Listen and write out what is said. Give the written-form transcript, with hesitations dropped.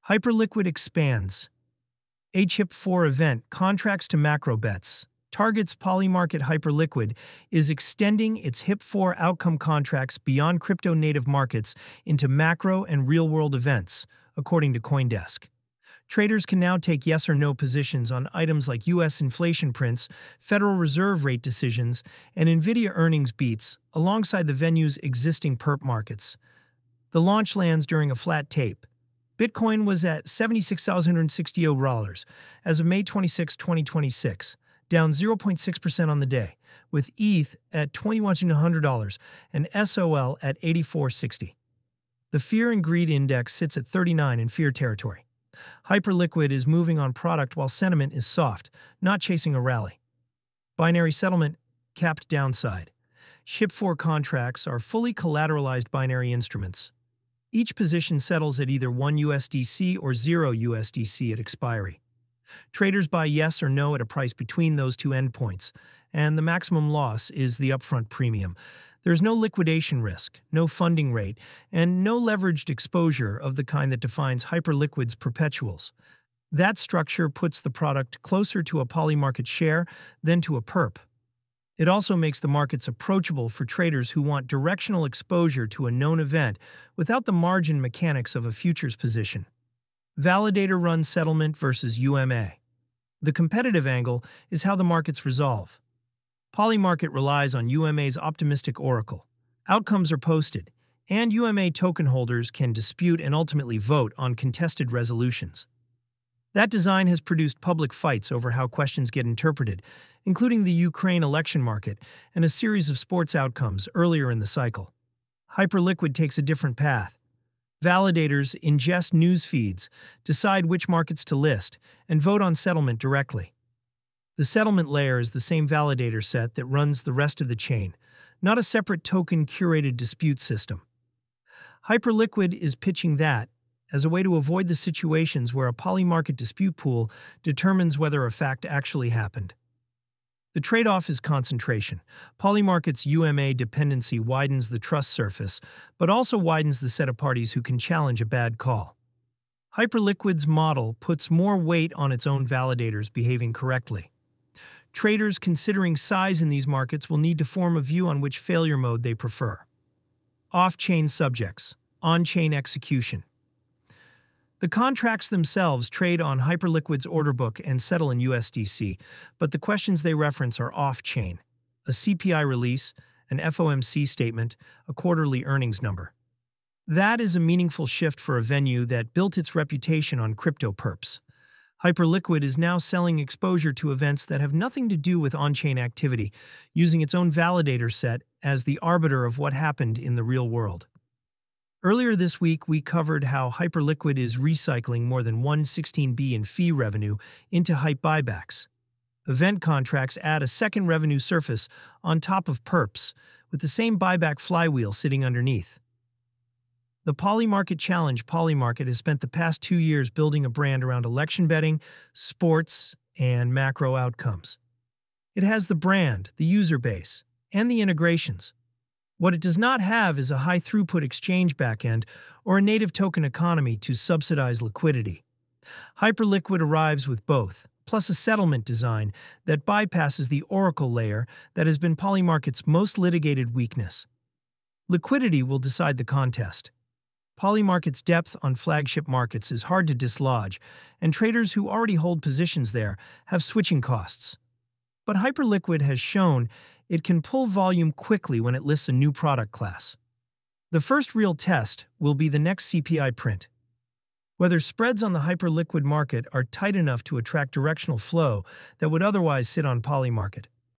Hyperliquid expands. HIP-4 event contracts to macro bets. Target's Polymarket Hyperliquid is extending its HIP-4 outcome contracts beyond crypto-native markets into macro and real-world events, according to CoinDesk. Traders can now take yes or no positions on items like U.S. inflation prints, Federal Reserve rate decisions, and NVIDIA earnings beats, alongside the venue's existing perp markets. The launch lands during a flat tape. Bitcoin was at $76,160 as of May 26, 2026, down 0.6% on the day, with ETH at $2,100 and SOL at $84.60. The Fear and Greed Index sits at 39 in fear territory. Hyperliquid is moving on product while sentiment is soft, not chasing a rally. Binary settlement, capped downside. HIP-4 contracts are fully collateralized binary instruments. Each position settles at either 1 USDC or 0 USDC at expiry. Traders buy yes or no at a price between those two endpoints, and the maximum loss is the upfront premium. There's no liquidation risk, no funding rate, and no leveraged exposure of the kind that defines Hyperliquid's perpetuals. That structure puts the product closer to a Polymarket share than to a perp. It also makes the markets approachable for traders who want directional exposure to a known event without the margin mechanics of a futures position. Validator-run settlement versus UMA. The competitive angle is how the markets resolve. Polymarket relies on UMA's optimistic oracle. Outcomes are posted, and UMA token holders can dispute and ultimately vote on contested resolutions. That design has produced public fights over how questions get interpreted, including the Ukraine election market and a series of sports outcomes earlier in the cycle. Hyperliquid takes a different path. Validators ingest news feeds, decide which markets to list, and vote on settlement directly. The settlement layer is the same validator set that runs the rest of the chain, not a separate token-curated dispute system. Hyperliquid is pitching that as a way to avoid the situations where a Polymarket dispute pool determines whether a fact actually happened. The trade-off is concentration. Polymarket's UMA dependency widens the trust surface, but also widens the set of parties who can challenge a bad call. Hyperliquid's model puts more weight on its own validators behaving correctly. Traders considering size in these markets will need to form a view on which failure mode they prefer. Off-chain subjects, on-chain execution. The contracts themselves trade on Hyperliquid's order book and settle in USDC, but the questions they reference are off-chain: a CPI release, an FOMC statement, a quarterly earnings number. That is a meaningful shift for a venue that built its reputation on crypto perps. Hyperliquid is now selling exposure to events that have nothing to do with on-chain activity, using its own validator set as the arbiter of what happened in the real world. Earlier this week, we covered how Hyperliquid is recycling more than $116 in fee revenue into HYPE buybacks. Event contracts add a second revenue surface on top of perps, with the same buyback flywheel sitting underneath. The Polymarket Challenge Polymarket has spent the past 2 years building a brand around election betting, sports, and macro outcomes. It has the brand, the user base, and the integrations. What it does not have is a high-throughput exchange backend or a native token economy to subsidize liquidity. Hyperliquid arrives with both, plus a settlement design that bypasses the oracle layer that has been Polymarket's most litigated weakness. Liquidity will decide the contest. Polymarket's depth on flagship markets is hard to dislodge, and traders who already hold positions there have switching costs. But Hyperliquid has shown it can pull volume quickly when it lists a new product class. The first real test will be the next CPI print. Whether spreads on the Hyperliquid market are tight enough to attract directional flow that would otherwise sit on Polymarket.